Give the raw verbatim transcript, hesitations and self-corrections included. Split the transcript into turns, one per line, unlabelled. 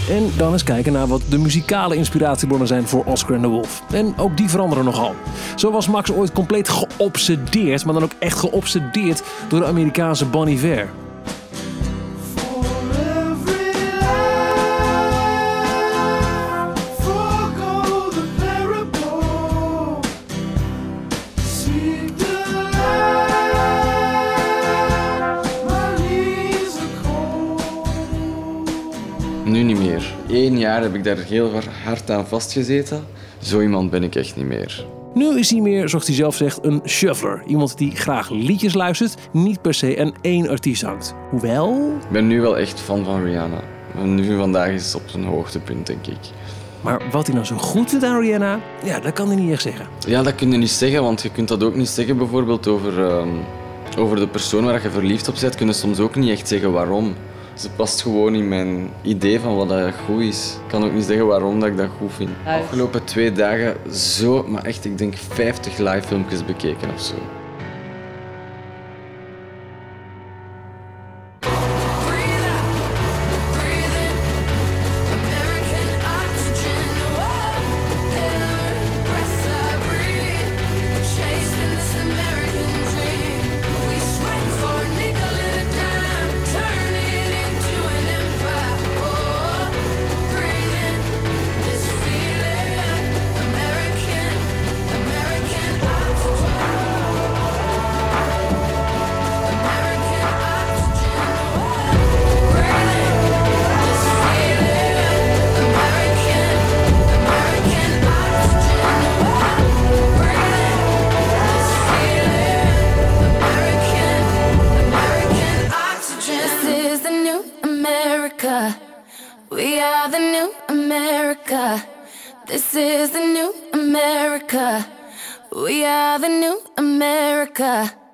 En dan eens kijken naar wat de muzikale inspiratiebronnen zijn voor Oscar and the Wolf. En ook die veranderen nogal. Zo was Max ooit compleet geobsedeerd, maar dan ook echt geobsedeerd door de Amerikaanse Bon Iver.
Nu niet meer. Eén jaar heb ik daar heel hard aan vastgezeten. Zo iemand ben ik echt niet meer.
Nu is hij meer, zoals hij zelf zegt, een shuffler. Iemand die graag liedjes luistert, niet per se aan één artiest hangt. Hoewel...
Ik ben nu wel echt fan van Rihanna. Nu vandaag is het op zijn hoogtepunt, denk ik.
Maar wat hij nou zo goed vindt aan Rihanna, ja, dat kan hij niet echt zeggen.
Ja, dat kun je niet zeggen, want je kunt dat ook niet zeggen bijvoorbeeld over, uh, over de persoon waar je verliefd op bent. Kun je soms ook niet echt zeggen waarom. Ze past gewoon in mijn idee van wat dat goed is. Ik kan ook niet zeggen waarom dat ik dat goed vind. De afgelopen twee dagen zo, maar echt, ik denk vijftig live filmpjes bekeken of zo.
We are the new America. This is the new America. We are the new America.